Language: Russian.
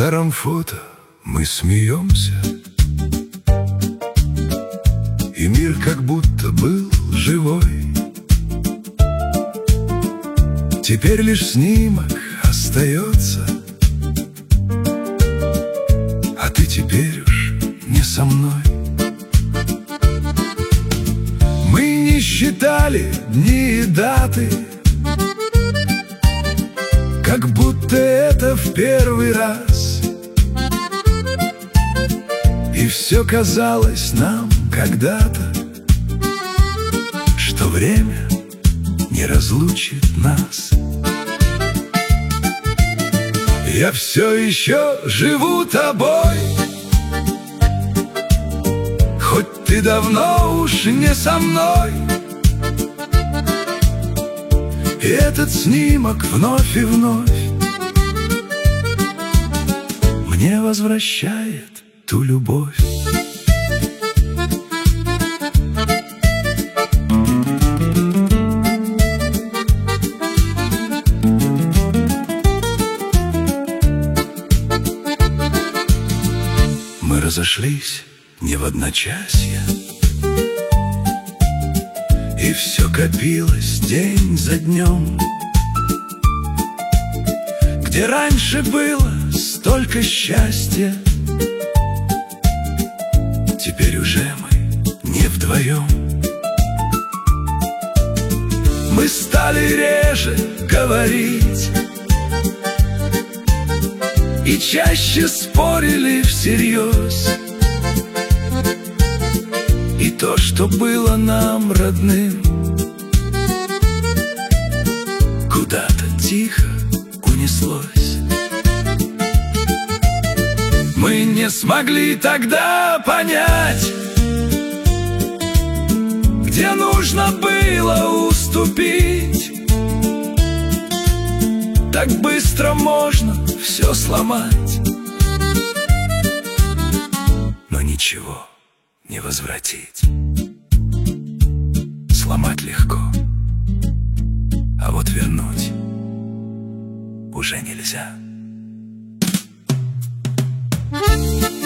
старом фото мы смеемся, и мир как будто был живой. Теперь лишь снимок остается, а ты теперь уж не со мной. Мы не считали дни и даты, как будто это в первый раз. И все казалось нам когда-то, что время не разлучит нас. Я все еще живу тобой, хоть ты давно уж не со мной. И этот снимок вновь и вновь мне возвращает ту любовь. Мы разошлись не в одночасье, и все копилось день за днем. Где раньше было столько счастья, теперь уже мы не вдвоем. Мы стали реже говорить и чаще спорили всерьез. И то, что было нам родным, куда-то тихо унеслось. Мы не смогли тогда понять, где нужно было уступить. Так быстро можно все сломать, но ничего не возвратить. Сломать легко, а вот вернуть уже нельзя.